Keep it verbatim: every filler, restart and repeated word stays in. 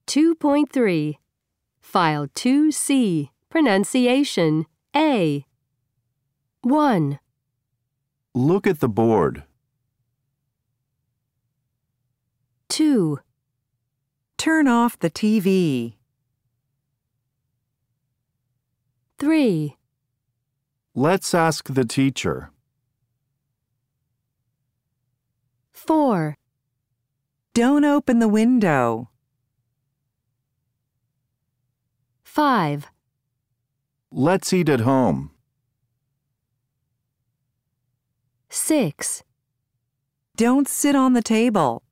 two point three. File two C. Pronunciation A. one. Look at the board. two. Turn off the T V. three. Let's ask the teacher. four. Don't open the window. five. Let's eat at home. six. Don't sit on the table.